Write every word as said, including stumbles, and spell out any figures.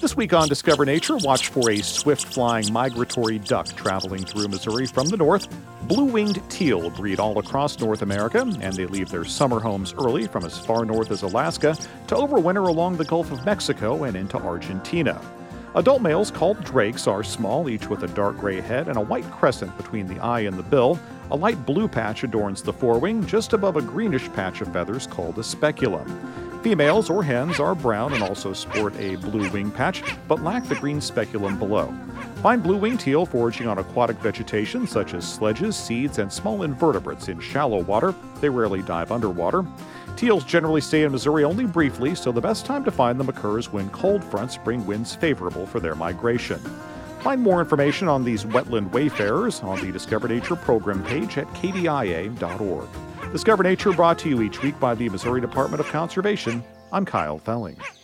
This week on Discover Nature, watch for a swift-flying migratory duck traveling through Missouri from the north. Blue-winged teal breed all across North America, and they leave their summer homes early from as far north as Alaska to overwinter along the Gulf of Mexico and into Argentina. Adult males called drakes are small, each with a dark gray head and a white crescent between the eye and the bill. A light blue patch adorns the forewing, just above a greenish patch of feathers called a speculum. Females or hens are brown and also sport a blue wing patch, but lack the green speculum below. Find blue-winged teal foraging on aquatic vegetation such as sledges, seeds, and small invertebrates in shallow water. They rarely dive underwater. Teals generally stay in Missouri only briefly, so the best time to find them occurs when cold fronts bring winds favorable for their migration. Find more information on these wetland wayfarers on the Discover Nature program page at K D I A dot org. Discover Nature brought to you each week by the Missouri Department of Conservation. I'm Kyle Felling.